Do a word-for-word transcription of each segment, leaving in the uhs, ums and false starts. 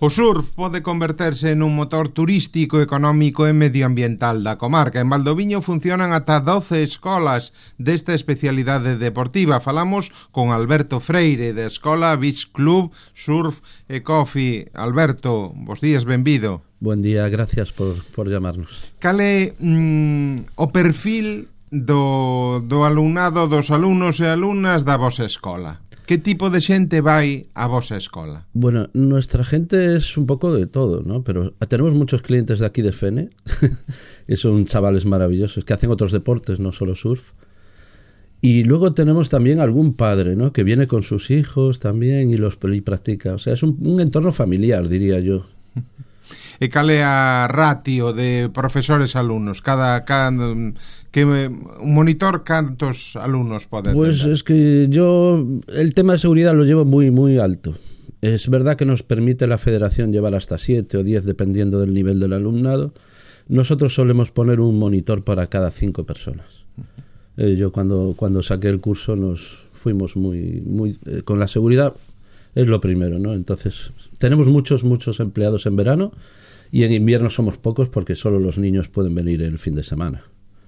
O surf pode converterse nun motor turístico, económico e medioambiental da comarca. En Valdoviño funcionan ata doce escolas desta especialidade deportiva. Falamos con Alberto Freire, da Escola Beach Club Surf e Coffee. Alberto, bos días, benvido. Buen día, gracias por, por llamarnos. Cal é mm, o perfil do, do alumnado, dos alumnos e alumnas da vosa escola? ¿Qué tipo de xente vai a vosa escola? Bueno, nuestra gente es un poco de todo, ¿no? Pero tenemos muchos clientes de aquí de Fene, que son chavales maravillosos, que hacen otros deportes, no solo surf. Y luego tenemos también algún padre, ¿no? Que viene con sus hijos también y los y practica. O sea, es un, un entorno familiar, diría yo. E cal é a ratio de profesores alumnos? Cada, cada que un monitor, cantos alumnos pode Pues atender? es que yo el tema de seguridad lo llevo muy muy alto. Es verdad que nos permite la federación llevar hasta siete o diez dependiendo del nivel del alumnado. Nosotros solemos poner un monitor para cada cinco personas. Eh, yo cuando cuando saqué el curso nos fuimos muy muy eh, con la seguridad es lo primero, ¿no? Entonces tenemos muchos muchos empleados en verano. Y en invierno somos pocos porque solo los niños pueden venir el fin de semana.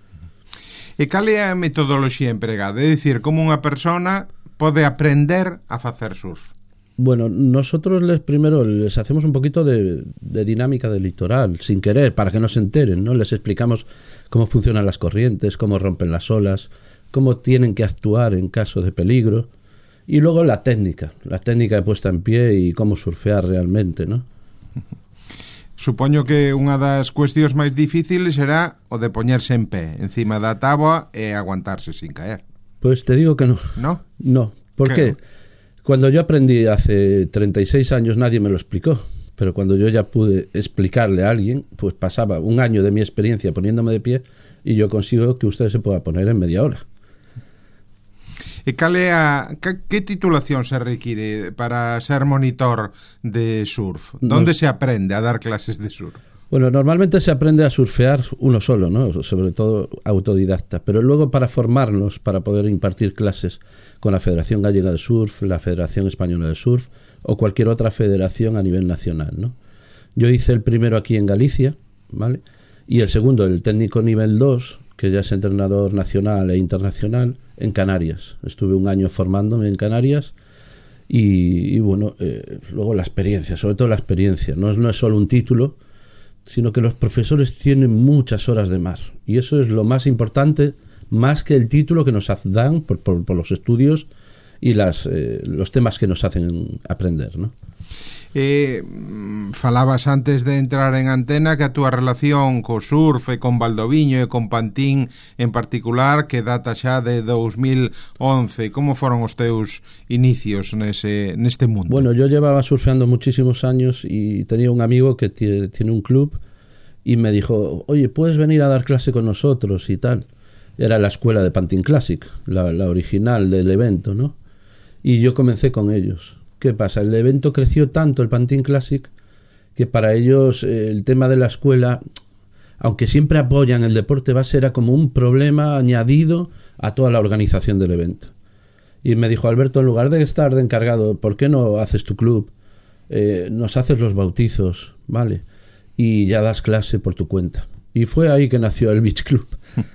E cal é a metodoloxía empregada? É dicir, como unha persona pode aprender a facer surf? Bueno, nosotros les primero les hacemos un poquito de, de dinámica del litoral, sin querer, para que no se enteren, ¿no? Les explicamos cómo funcionan las corrientes, cómo rompen las olas, cómo tienen que actuar en caso de peligro. Y luego la técnica, la técnica de puesta en pie y cómo surfear realmente, ¿no? Supoño que unha das cuestións máis difíciles será o de poñerse en pé encima da táboa e aguantarse sin caer. Pues te digo que no. ¿No? No. ¿Por qué? ¿Qué? Cuando yo aprendí hace treinta y seis años nadie me lo explicó, pero cuando yo ya pude explicarle a alguien, pues pasaba un año de mi experiencia poniéndome de pie y yo consigo que usted se pueda poner en media hora. E cal é a que, que titulación se require para ser monitor de surf? ¿Dónde no. se aprende a dar clases de surf? Bueno, normalmente se aprende a surfear uno solo, ¿no? Sobre todo autodidacta, pero luego para formarnos, para poder impartir clases con la Federación Gallega de Surf, la Federación Española de Surf o cualquier otra federación a nivel nacional, ¿no? Yo hice el primero aquí en Galicia, ¿vale? Y el segundo, el técnico nivel dos, que ya es entrenador nacional e internacional, en Canarias. Estuve un año formándome en Canarias y, y bueno, eh, luego la experiencia, sobre todo la experiencia. No es, no es solo un título, sino que los profesores tienen muchas horas de mar. Y eso es lo más importante, más que el título que nos dan por, por, por los estudios y las, eh, los temas que nos hacen aprender, ¿no? Eh, falabas antes de entrar en antena que a túa relación co surf e con Valdoviño e con Pantín en particular que data xa de dos mil once. Como foron os teus inicios nese, neste mundo? Bueno, yo llevaba surfeando muchísimos años y tenía un amigo que tiene, tiene un club y me dijo, oye, ¿puedes venir a dar clase con nosotros y tal? Era la escuela de Pantín Classic, la, la original del evento, ¿no? Y yo comencé con ellos. ¿Qué pasa? El evento creció tanto, el Pantín Classic, que para ellos eh, el tema de la escuela, aunque siempre apoyan el deporte base, era como un problema añadido a toda la organización del evento. Y me dijo, Alberto, en lugar de estar de encargado, ¿por qué no haces tu club? Eh, nos haces los bautizos, ¿vale? Y ya das clase por tu cuenta. Y fue ahí que nació el Beach Club.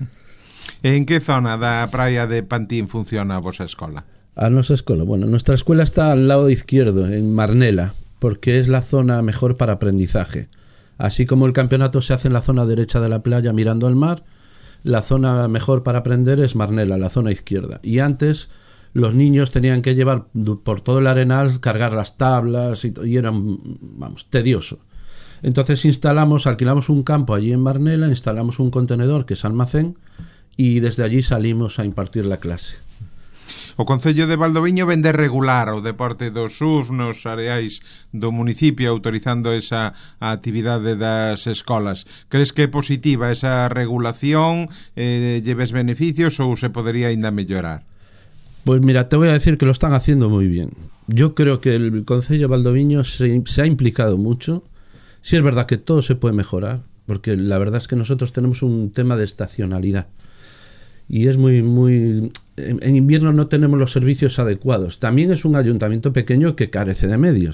En que zona da praia de Pantín funciona a vosa escola? A nuestra escuela. Bueno, nuestra escuela está al lado izquierdo, en Marnela, porque es la zona mejor para aprendizaje. Así como el campeonato se hace en la zona derecha de la playa mirando al mar, la zona mejor para aprender es Marnela, la zona izquierda. Y antes los niños tenían que llevar por todo el arenal, cargar las tablas y, y era, vamos, tedioso. Entonces instalamos, alquilamos un campo allí en Marnela, instalamos un contenedor que es almacén y desde allí salimos a impartir la clase. O Concello de Valdoviño vende regular o deporte do surf nos areais do municipio, autorizando esa actividade das escolas. Crees que é positiva esa regulación, eh, lleves beneficios ou se podería ainda mellorar? Pues mira, te voy a decir que lo están haciendo muy bien. Yo creo que el Concello de Valdoviño se, se ha implicado mucho. Sí es verdad que todo se puede mejorar, porque la verdad es que nosotros tenemos un tema de estacionalidad. Y es muy, muy... En, en invierno no tenemos los servicios adecuados. También es un ayuntamiento pequeño que carece de medios.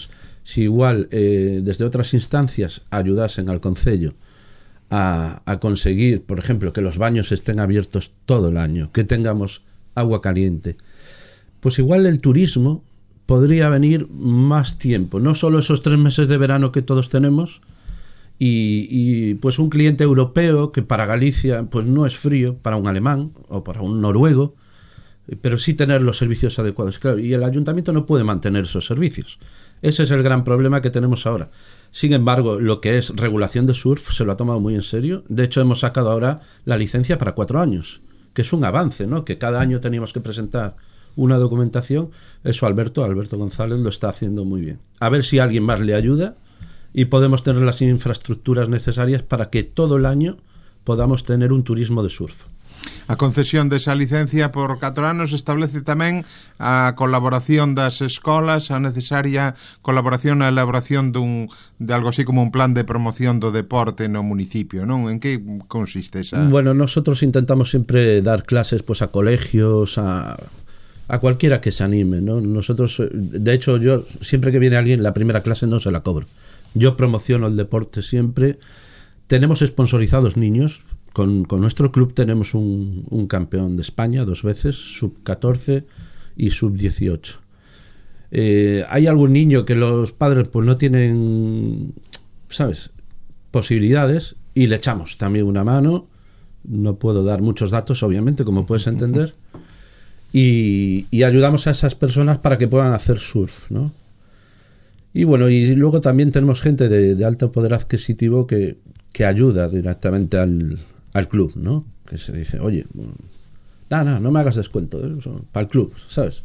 si igual eh, desde otras instancias ayudasen al concello a, a conseguir, por ejemplo, que los baños estén abiertos todo el año, que tengamos agua caliente, pues igual el turismo podría venir más tiempo, no solo esos tres meses de verano que todos tenemos, y, y pues un cliente europeo que para Galicia pues no es frío, para un alemán o para un noruego, pero sí tener los servicios adecuados. Claro, y el ayuntamiento no puede mantener esos servicios. Ese es el gran problema que tenemos ahora. Sin embargo, lo que es regulación de surf se lo ha tomado muy en serio. De hecho, hemos sacado ahora la licencia para cuatro años, que es un avance, ¿no? Que cada año teníamos que presentar una documentación. Eso Alberto, Alberto González lo está haciendo muy bien. A ver si alguien más le ayuda y podemos tener las infraestructuras necesarias para que todo el año podamos tener un turismo de surf. A concesión desa licencia por catro anos establece tamén a colaboración das escolas, a necesaria colaboración na elaboración dun, de algo así como un plan de promoción do deporte no municipio, non? En que consiste esa? Bueno, nosotros intentamos siempre dar clases pues a colegios, a, a cualquiera que se anime, ¿no? Nosotros, de hecho, yo siempre que viene alguien, la primera clase no se la cobro. Yo promociono el deporte siempre. Tenemos sponsorizados niños. Con, con nuestro club tenemos un, un campeón de España dos veces, sub catorce y sub dieciocho. Eh, hay algún niño que los padres pues no tienen, ¿sabes?, posibilidades, y le echamos también una mano. No puedo dar muchos datos, obviamente, como puedes entender, y, y ayudamos a esas personas para que puedan hacer surf, ¿no? Y bueno, y luego también tenemos gente de, de alto poder adquisitivo que, que ayuda directamente al al club, ¿no? Que se dice, oye, no, no, no me hagas descuento, ¿eh? Para el club, ¿sabes?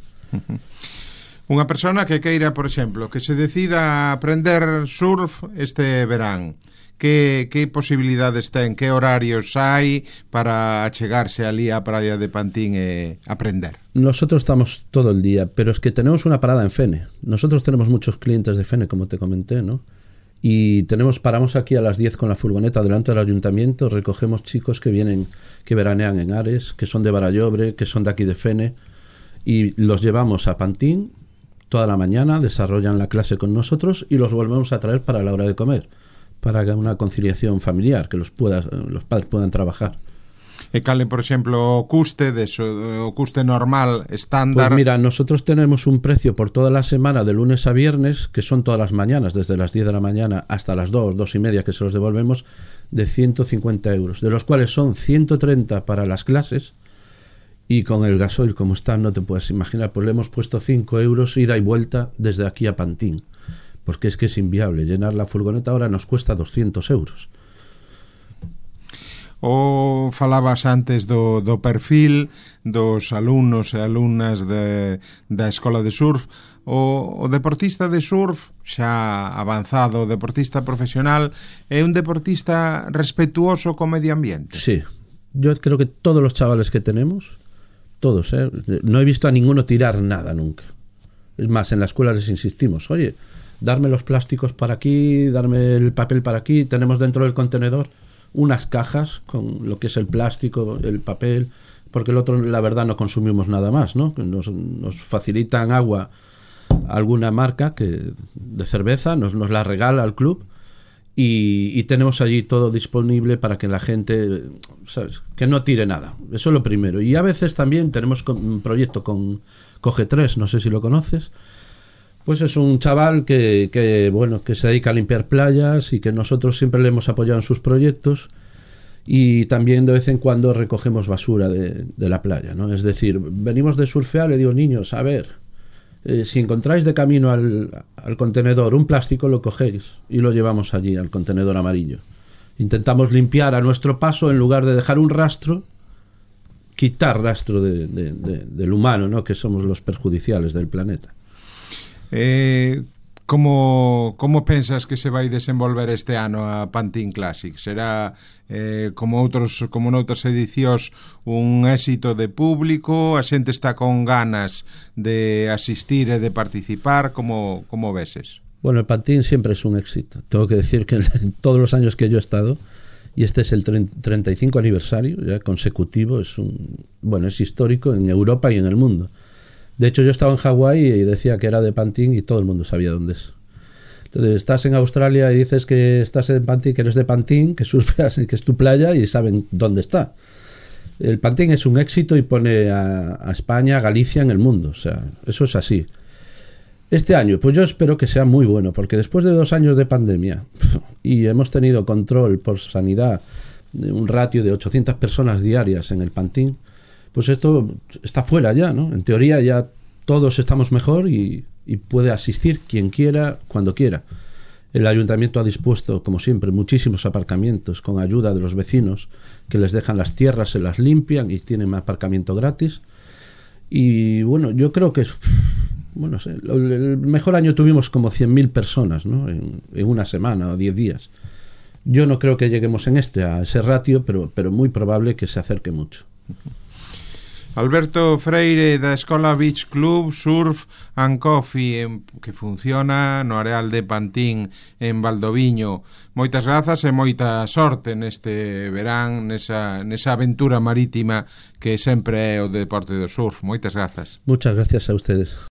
Unha persona que queira, por exemplo, que se decida aprender surf este verán, que, que posibilidades ten, que horarios hai para achegarse ali á praia de Pantín e aprender? Nosotros estamos todo el día, pero es que tenemos una parada en Fene. Nosotros tenemos muchos clientes de Fene, como te comenté, ¿no? Y tenemos paramos aquí a las diez con la furgoneta delante del ayuntamiento, recogemos chicos que vienen, que veranean en Ares, que son de Barallobre, que son de aquí de Fene, y los llevamos a Pantín toda la mañana, desarrollan la clase con nosotros y los volvemos a traer para la hora de comer, para una conciliación familiar, que los, pueda, los padres puedan trabajar. E cale, por exemplo, o custe de so, o custe normal, estándar? Pues mira, nosotros tenemos un precio por toda la semana, de lunes a viernes, que son todas las mañanas, desde las diez de la mañana hasta las dos, dos y media, que se los devolvemos, de ciento cincuenta euros, de los cuales son ciento treinta para las clases, y con el gasoil como está, no te puedes imaginar, pues le hemos puesto cinco euros ida y vuelta desde aquí a Pantín, porque es que es inviable. Llenar la furgoneta ahora nos cuesta doscientos euros. O falabas antes do, do perfil dos alumnos e alumnas de, da escola de surf. O, o deportista de surf xa avanzado, o deportista profesional, é un deportista respetuoso co medio ambiente? Sí, yo creo que todos los chavales que tenemos, todos, ¿eh? No he visto a ninguno tirar nada nunca. Es más, en la escuela les insistimos, oye, darme los plásticos para aquí, darme el papel para aquí. Tenemos dentro del contenedor unas cajas con lo que es el plástico, el papel, porque el otro, la verdad, no consumimos nada más, ¿no? Nos, nos facilitan agua alguna marca que de cerveza, nos, nos la regala al club, y, y tenemos allí todo disponible para que la gente, ¿sabes?, que no tire nada. Eso es lo primero. Y a veces también tenemos un proyecto con Coge tres, no sé si lo conoces. Pues es un chaval que, que, bueno, que se dedica a limpiar playas y que nosotros siempre le hemos apoyado en sus proyectos, y también de vez en cuando recogemos basura de, de la playa, ¿no? Es decir, venimos de surfear, le digo, niños, a ver, eh, si encontráis de camino al, al contenedor un plástico, lo cogéis y lo llevamos allí al contenedor amarillo. Intentamos limpiar a nuestro paso, en lugar de dejar un rastro, quitar rastro de, de, de, del humano, ¿no?, que somos los perjudiciales del planeta. Eh, como, como pensas que se vai desenvolver este ano a Pantín Classic? Será eh, como outros como noutras edicións un éxito de público? A xente está con ganas de asistir e de participar? Como, como veses? Bueno, el Pantín siempre es un éxito. Tengo que decir que en todos los años que yo he estado, y este es el treinta y cinco aniversario ya consecutivo, es un, bueno, es histórico en Europa y en el mundo. De hecho, yo estaba en Hawái y decía que era de Pantín y todo el mundo sabía dónde es. Entonces, estás en Australia y dices que estás en Pantín, que eres de Pantín, que surfeas, que es tu playa y saben dónde está. El Pantín es un éxito y pone a, a España, a Galicia en el mundo. O sea, eso es así. Este año, pues yo espero que sea muy bueno, porque después de dos años de pandemia y hemos tenido control por sanidad, un ratio de ochocientas personas diarias en el Pantín, pues esto está fuera ya, ¿no? En teoría ya todos estamos mejor y, y puede asistir quien quiera, cuando quiera. El ayuntamiento ha dispuesto, como siempre, muchísimos aparcamientos con ayuda de los vecinos que les dejan las tierras, se las limpian y tienen aparcamiento gratis. Y bueno, yo creo que bueno, el mejor año tuvimos como cien mil personas, ¿no? en, en una semana o diez días. Yo no creo que lleguemos en este a ese ratio, pero, pero muy probable que se acerque mucho. Alberto Freire, da Escola Beach Club Surf and Coffee, en, que funciona no areal de Pantín, en Valdoviño. Moitas grazas e moita sorte neste verán, nesa, nesa aventura marítima que sempre é o deporte do surf. Moitas grazas. Muchas gracias a ustedes.